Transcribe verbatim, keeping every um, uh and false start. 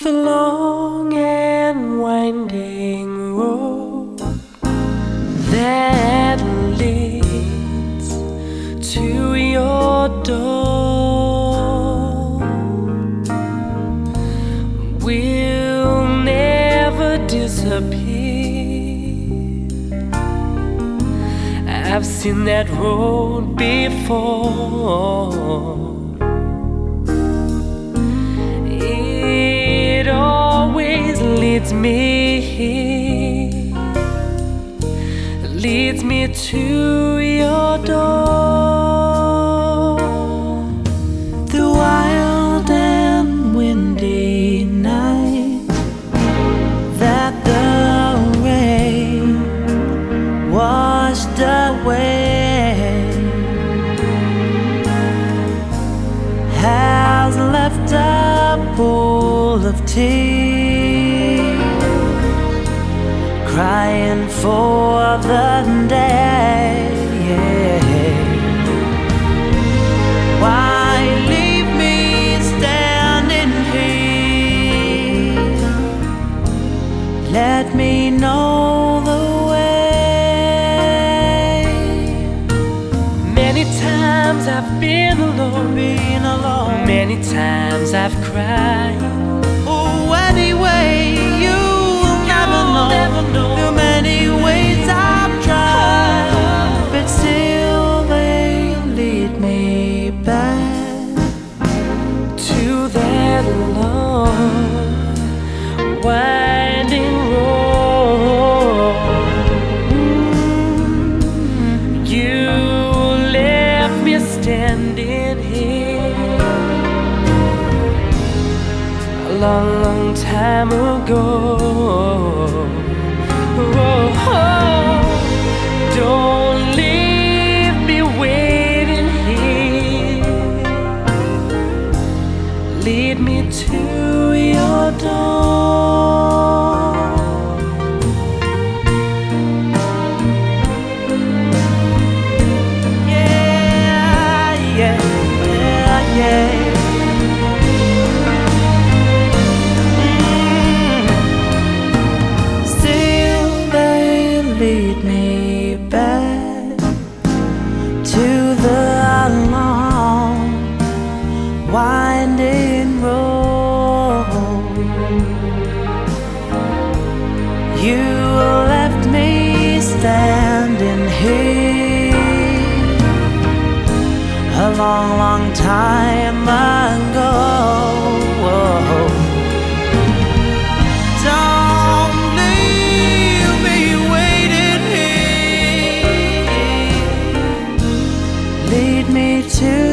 The long and winding road that leads to your door will never disappear. I've seen that road before. It always leads me here, leads me to your door. The wild and windy night that the rain washed away has left a pool of tears, crying for the day. Why leave me standing here? Let me know the way. Many times I've been alone, been alone. Many times I've cried. Oh, anyway, you'll never know, never know the many ways I've tried, but still they lead me back to that long winding road. Mm-hmm. You left me standing here a long, long time ago. Oh, oh, don't leave me waiting here. Lead me to your door. Yeah, yeah, yeah, yeah. Lead me back to the long winding road. You left me standing here a long, long time ago. Lead me to